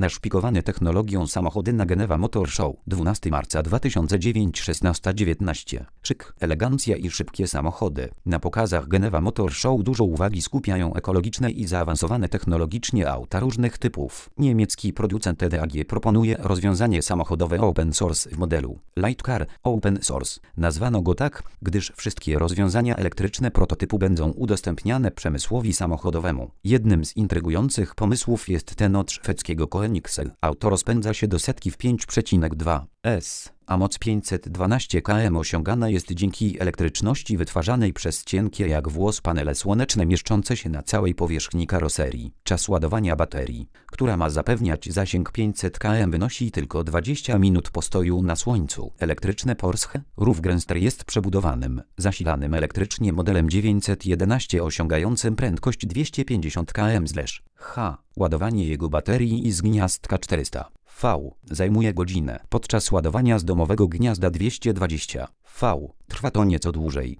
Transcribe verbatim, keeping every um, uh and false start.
Naszpikowany technologią samochody na Geneva Motor Show. dwunastego marca dwa tysiące dziewiątego, szesnasta dziewiętnaście. Szyk, elegancja i szybkie samochody. Na pokazach Geneva Motor Show dużo uwagi skupiają ekologiczne i zaawansowane technologicznie auta różnych typów. Niemiecki producent T D A G proponuje rozwiązanie samochodowe open source w modelu Light Car Open Source. Nazwano go tak, gdyż wszystkie rozwiązania elektryczne prototypu będą udostępniane przemysłowi samochodowemu. Jednym z intrygujących pomysłów jest ten od szwedzkiego Koenigsegg. Auto rozpędza się do setki w pięć przecinek dwa S, a moc pięćset dwanaście kilometrów osiągana jest dzięki elektryczności wytwarzanej przez cienkie jak włos panele słoneczne mieszczące się na całej powierzchni karoserii. Czas ładowania baterii, która ma zapewniać zasięg pięćset kilometrów, wynosi tylko dwadzieścia minut postoju na słońcu. Elektryczne Porsche Rufgrenster jest przebudowanym, zasilanym elektrycznie modelem dziewięćset jedenaście osiągającym prędkość dwieście pięćdziesiąt kilometrów H. Ładowanie jego baterii z gniazdka czterysta V zajmuje godzinę. Podczas ładowania z domowego gniazda dwieście dwadzieścia V trwa to nieco dłużej.